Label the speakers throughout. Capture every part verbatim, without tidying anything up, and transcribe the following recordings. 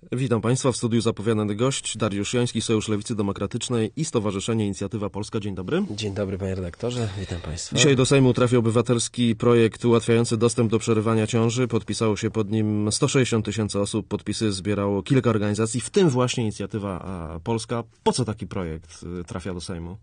Speaker 1: Witam Państwa w studiu zapowiadany gość Dariusz Joński, Sojusz Lewicy Demokratycznej i Stowarzyszenie Inicjatywa Polska. Dzień dobry.
Speaker 2: Dzień dobry panie redaktorze, witam Państwa.
Speaker 1: Dzisiaj do Sejmu trafił obywatelski projekt ułatwiający dostęp do przerywania ciąży. Podpisało się pod nim sto sześćdziesiąt tysięcy osób, podpisy zbierało kilka organizacji, w tym właśnie Inicjatywa Polska. Po co taki projekt trafia do Sejmu?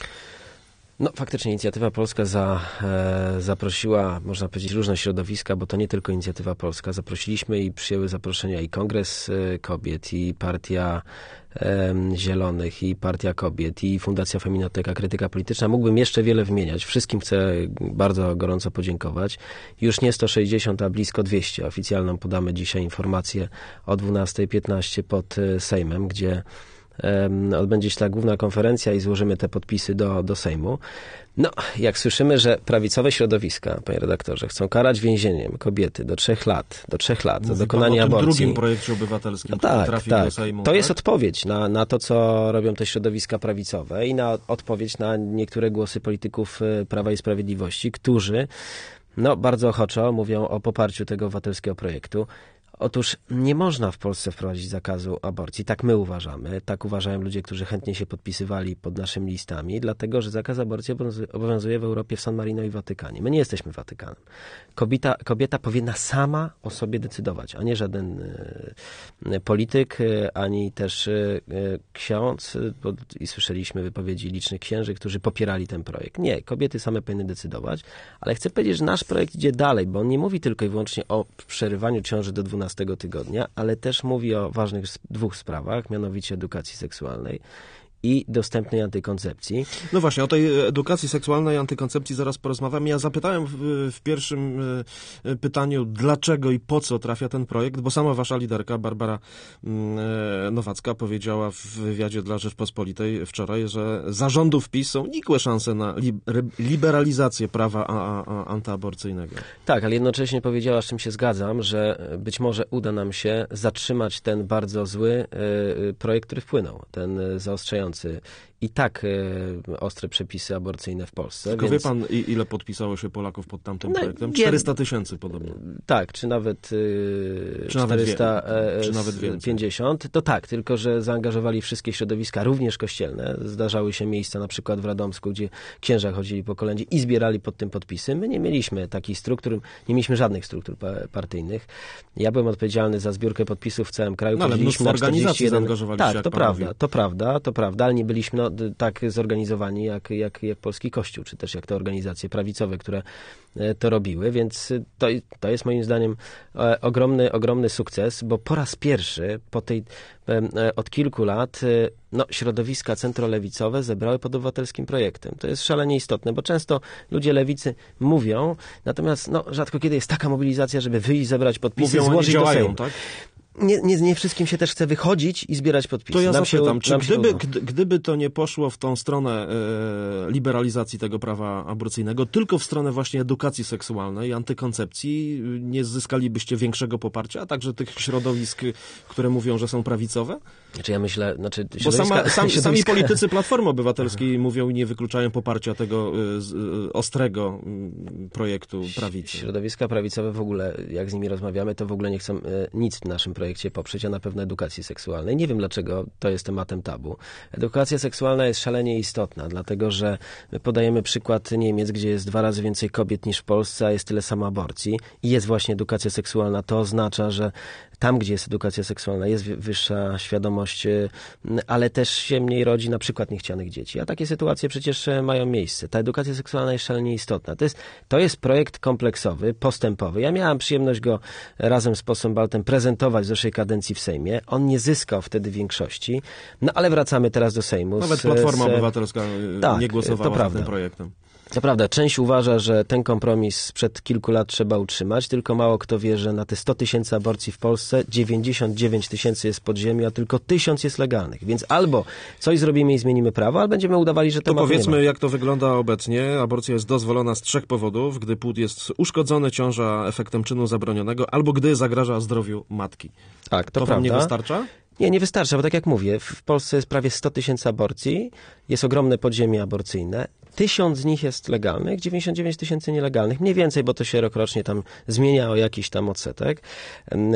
Speaker 2: No faktycznie Inicjatywa Polska za, e, zaprosiła, można powiedzieć, różne środowiska, bo to nie tylko Inicjatywa Polska. Zaprosiliśmy i przyjęły zaproszenia i Kongres Kobiet, i Partia e, Zielonych, i Partia Kobiet, i Fundacja Feminoteka, Krytyka Polityczna. Mógłbym jeszcze wiele wymieniać. Wszystkim chcę bardzo gorąco podziękować. Już nie sto sześćdziesiąt, a blisko dwieście. Oficjalną podamy dzisiaj informację o dwunasta piętnaście pod Sejmem, gdzie odbędzie się ta główna konferencja i złożymy te podpisy do, do Sejmu. No, jak słyszymy, że prawicowe środowiska, panie redaktorze, chcą karać więzieniem kobiety do trzech lat, do trzech lat za dokonanie
Speaker 1: pan o tym
Speaker 2: aborcji.
Speaker 1: drugim projekcie obywatelskim,
Speaker 2: no
Speaker 1: który
Speaker 2: tak,
Speaker 1: trafił
Speaker 2: tak.
Speaker 1: do Sejmu.
Speaker 2: To
Speaker 1: tak?
Speaker 2: jest odpowiedź na, na to, co robią te środowiska prawicowe i na odpowiedź na niektóre głosy polityków Prawa i Sprawiedliwości, którzy no, bardzo ochoczo mówią o poparciu tego obywatelskiego projektu. Otóż nie można w Polsce wprowadzić zakazu aborcji. Tak my uważamy. Tak uważają ludzie, którzy chętnie się podpisywali pod naszymi listami, dlatego że zakaz aborcji obowiązuje w Europie, w San Marino i w Watykanie. My nie jesteśmy Watykanem. Kobieta, kobieta powinna sama o sobie decydować, a nie żaden y, polityk, y, ani też y, ksiądz. Bo, I słyszeliśmy wypowiedzi licznych księży, którzy popierali ten projekt. Nie, kobiety same powinny decydować, ale chcę powiedzieć, że nasz projekt idzie dalej, bo on nie mówi tylko i wyłącznie o przerywaniu ciąży do dwunastego tygodnia, ale też mówi o ważnych dwóch sprawach, mianowicie edukacji seksualnej i dostępnej antykoncepcji.
Speaker 1: No właśnie, o tej edukacji seksualnej, antykoncepcji zaraz porozmawiam. Ja zapytałem w, w pierwszym pytaniu, dlaczego i po co trafia ten projekt, bo sama wasza liderka, Barbara Nowacka, powiedziała w wywiadzie dla Rzeczpospolitej wczoraj, że za rządów PiS są nikłe szanse na liberalizację prawa a, a, antyaborcyjnego.
Speaker 2: Tak, ale jednocześnie powiedziała, z czym się zgadzam, że być może uda nam się zatrzymać ten bardzo zły projekt, który wpłynął, ten zaostrzający i tak e, ostre przepisy aborcyjne w Polsce.
Speaker 1: Tylko
Speaker 2: więc...
Speaker 1: wie pan, ile podpisało się Polaków pod tamtym
Speaker 2: no,
Speaker 1: projektem?
Speaker 2: nie...
Speaker 1: czterysta tysięcy podobno.
Speaker 2: Tak, czy nawet, e,
Speaker 1: czy
Speaker 2: czterysta pięćdziesiąt.
Speaker 1: Nawet
Speaker 2: to tak, tylko że zaangażowali wszystkie środowiska, również kościelne. Zdarzały się miejsca, na przykład w Radomsku, gdzie księża chodzili po kolędzie i zbierali pod tym podpisy. My nie mieliśmy takich struktur, nie mieliśmy żadnych struktur partyjnych. Ja byłem odpowiedzialny za zbiórkę podpisów w całym kraju.
Speaker 1: No, ale mnóstwo organizacji zaangażowali się.
Speaker 2: Tak, to prawda, to prawda, to prawda, ale nie byliśmy no, tak zorganizowani jak, jak, jak Polski Kościół, czy też jak te organizacje prawicowe, które to robiły, więc to, to jest moim zdaniem ogromny, ogromny sukces, bo po raz pierwszy po tej, od kilku lat no, środowiska centrolewicowe zebrały pod obywatelskim projektem. To jest szalenie istotne, bo często ludzie lewicy mówią, natomiast no, rzadko kiedy jest taka mobilizacja, żeby wyjść, zebrać podpisy,
Speaker 1: mówią,
Speaker 2: złożyć
Speaker 1: działają,
Speaker 2: do Sejmu.
Speaker 1: Tak?
Speaker 2: Nie, nie, nie wszystkim się też chce wychodzić i zbierać podpisy.
Speaker 1: To ja
Speaker 2: nam
Speaker 1: zapytam,
Speaker 2: się,
Speaker 1: czy gdyby,
Speaker 2: się
Speaker 1: gdy, gdyby to nie poszło w tą stronę e, liberalizacji tego prawa aborcyjnego, tylko w stronę właśnie edukacji seksualnej, antykoncepcji, nie zyskalibyście większego poparcia, a także tych środowisk, które mówią, że są prawicowe?
Speaker 2: Znaczy ja myślę, znaczy
Speaker 1: Bo sama, sam,
Speaker 2: środowiska...
Speaker 1: sami politycy Platformy Obywatelskiej Aha. mówią i nie wykluczają poparcia tego y, ostrego y, projektu prawicy.
Speaker 2: Środowiska prawicowe w ogóle, jak z nimi rozmawiamy, to w ogóle nie chcą y, nic w naszym projekcie poprzeć, a na pewno edukacji seksualnej. Nie wiem, dlaczego to jest tematem tabu. Edukacja seksualna jest szalenie istotna, dlatego że my podajemy przykład Niemiec, gdzie jest dwa razy więcej kobiet niż w Polsce, a jest tyle samo aborcji i jest właśnie edukacja seksualna. To oznacza, że tam, gdzie jest edukacja seksualna, jest wyższa świadomość, ale też się mniej rodzi na przykład niechcianych dzieci. A takie sytuacje przecież mają miejsce. Ta edukacja seksualna jest szalenie istotna. To jest, to jest projekt kompleksowy, postępowy. Ja miałem przyjemność go razem z posłem Baltem prezentować w zeszłej kadencji w Sejmie. On nie zyskał wtedy większości, no ale wracamy teraz do Sejmu.
Speaker 1: Nawet
Speaker 2: z,
Speaker 1: Platforma
Speaker 2: z,
Speaker 1: Obywatelska
Speaker 2: tak,
Speaker 1: nie głosowała
Speaker 2: to prawda.
Speaker 1: za tym projektem.
Speaker 2: To prawda, część uważa, że ten kompromis sprzed kilku lat trzeba utrzymać, tylko mało kto wie, że na te sto tysięcy aborcji w Polsce dziewięćdziesiąt dziewięć tysięcy jest pod ziemią, a tylko tysiąc jest legalnych. Więc albo coś zrobimy i zmienimy prawo, albo będziemy udawali, że to
Speaker 1: To powiedzmy,
Speaker 2: nie ma.
Speaker 1: jak to wygląda obecnie. Aborcja jest dozwolona z trzech powodów. Gdy płód jest uszkodzony, ciąża efektem czynu zabronionego, albo gdy zagraża zdrowiu matki.
Speaker 2: Tak, to,
Speaker 1: to
Speaker 2: prawda.
Speaker 1: wam nie wystarcza?
Speaker 2: Nie, nie wystarcza, bo tak jak mówię, w Polsce jest prawie sto tysięcy aborcji, jest ogromne podziemie aborcyjne, tysiąc z nich jest legalnych, dziewięćdziesiąt dziewięć tysięcy nielegalnych, mniej więcej, bo to się rokrocznie tam zmienia o jakiś tam odsetek.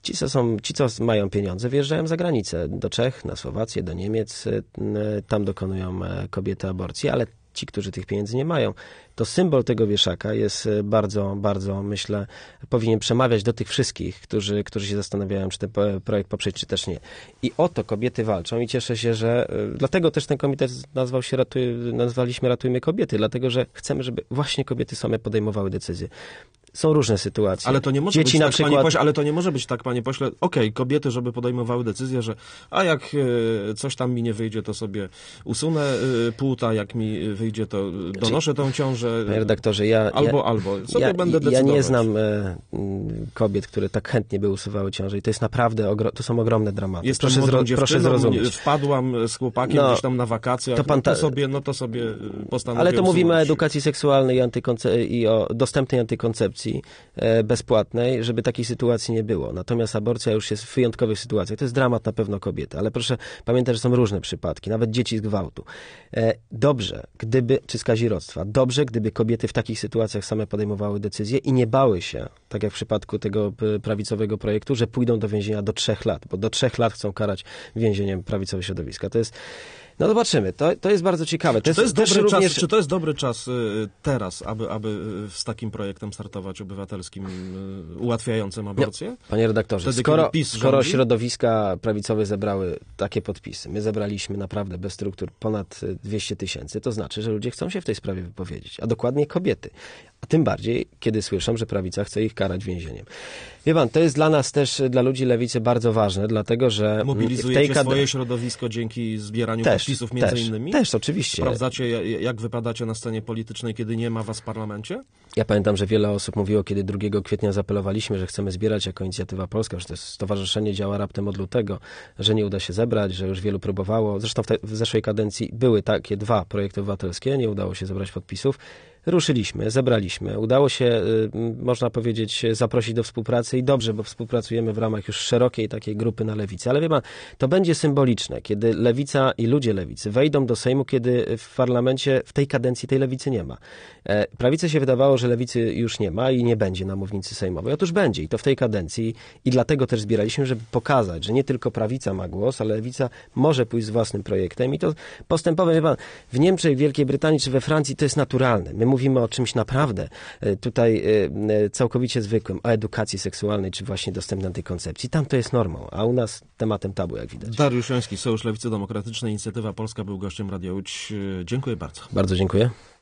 Speaker 2: Ci co, są, ci, co mają pieniądze, wyjeżdżają za granicę, do Czech, na Słowację, do Niemiec, tam dokonują kobiety aborcji, ale ci, którzy tych pieniędzy nie mają, to symbol tego wieszaka jest bardzo, bardzo, myślę, powinien przemawiać do tych wszystkich, którzy, którzy się zastanawiają, czy ten projekt poprzeć, czy też nie. I o to kobiety walczą i cieszę się, że dlatego też ten komitet nazwał się Ratuj, nazwaliśmy Ratujmy Kobiety, dlatego, że chcemy, żeby właśnie kobiety same podejmowały decyzje. Są różne sytuacje.
Speaker 1: Ale to nie może
Speaker 2: Dzieci
Speaker 1: być
Speaker 2: na
Speaker 1: tak,
Speaker 2: przykład...
Speaker 1: panie pośle, ale to nie może być tak, panie pośle, okej, okay, kobiety, żeby podejmowały decyzję, że a jak e, coś tam mi nie wyjdzie, to sobie usunę e, płuta, jak mi wyjdzie, to donoszę tą ciążę.
Speaker 2: Panie redaktorze, ja...
Speaker 1: Albo,
Speaker 2: ja,
Speaker 1: albo. Sobie
Speaker 2: ja,
Speaker 1: będę decydować.
Speaker 2: Ja nie znam e, kobiet, które tak chętnie by usuwały ciążę i to jest naprawdę, ogro- to są ogromne dramaty.
Speaker 1: Jestem
Speaker 2: proszę,
Speaker 1: młodą
Speaker 2: zro- proszę zrozumieć.
Speaker 1: Wpadłam z chłopakiem
Speaker 2: no,
Speaker 1: gdzieś tam na wakacjach,
Speaker 2: to pan ta...
Speaker 1: no, to sobie, no to sobie postanowię
Speaker 2: Ale to
Speaker 1: usunąć.
Speaker 2: mówimy o edukacji seksualnej i, antykonce- i o dostępnej antykoncepcji e, bezpłatnej, żeby takiej sytuacji nie było. Natomiast aborcja już jest w wyjątkowych sytuacjach. To jest dramat na pewno kobiety, ale proszę pamiętać, że są różne przypadki, nawet dzieci z gwałtu. E, dobrze, gdyby, czy z kazirodztwa, dobrze, gdyby kobiety w takich sytuacjach same podejmowały decyzje i nie bały się, tak jak w przypadku tego prawicowego projektu, że pójdą do więzienia do trzech lat, bo do trzech lat chcą karać więzieniem prawicowe środowiska. To jest No zobaczymy. To, to jest bardzo ciekawe. To
Speaker 1: czy, to jest
Speaker 2: jest
Speaker 1: dobry
Speaker 2: również...
Speaker 1: czas, czy to jest dobry czas y, teraz, aby, aby z takim projektem startować obywatelskim y, ułatwiającym aborcję?
Speaker 2: No, panie redaktorze,
Speaker 1: Wtedy,
Speaker 2: skoro,
Speaker 1: PiS
Speaker 2: skoro
Speaker 1: rządzi?
Speaker 2: środowiska prawicowe zebrały takie podpisy, my zebraliśmy naprawdę bez struktur ponad dwieście tysięcy, to znaczy, że ludzie chcą się w tej sprawie wypowiedzieć, a dokładnie kobiety. A tym bardziej, kiedy słyszą, że prawica chce ich karać więzieniem. Wie pan, to jest dla nas też, dla ludzi lewicy bardzo ważne, dlatego że
Speaker 1: Mobilizujecie
Speaker 2: w tej kad...
Speaker 1: swoje środowisko dzięki zbieraniu
Speaker 2: też,
Speaker 1: podpisów między
Speaker 2: też,
Speaker 1: innymi?
Speaker 2: Też, oczywiście.
Speaker 1: Sprawdzacie, jak wypadacie na scenie politycznej, kiedy nie ma was w parlamencie?
Speaker 2: Ja pamiętam, że wiele osób mówiło, kiedy drugiego kwietnia zapelowaliśmy, że chcemy zbierać jako Inicjatywa Polska, że to stowarzyszenie działa raptem od lutego, że nie uda się zebrać, że już wielu próbowało. Zresztą w, te, w zeszłej kadencji były takie dwa projekty obywatelskie, nie udało się zebrać podpisów. Ruszyliśmy, zebraliśmy. Udało się, można powiedzieć, zaprosić do współpracy i dobrze, bo współpracujemy w ramach już szerokiej takiej grupy na lewicy. Ale wie pan, to będzie symboliczne, kiedy lewica i ludzie lewicy wejdą do Sejmu, kiedy w parlamencie w tej kadencji tej lewicy nie ma. Prawicy się wydawało, że lewicy już nie ma i nie będzie na mównicy sejmowej. Otóż będzie i to w tej kadencji i dlatego też zbieraliśmy, żeby pokazać, że nie tylko prawica ma głos, ale lewica może pójść z własnym projektem i to postępowe, wie pan, w Niemczech, w Wielkiej Brytanii czy we Francji to jest naturalne. My mówimy o czymś naprawdę tutaj całkowicie zwykłym, o edukacji seksualnej, czy właśnie dostępnej antykoncepcji. Tam to jest normą, a u nas tematem tabu, jak widać.
Speaker 1: Dariusz Joński, Sojusz Lewicy Demokratycznej, Inicjatywa Polska był gościem Radia Łódź. Dziękuję bardzo.
Speaker 2: Bardzo dziękuję.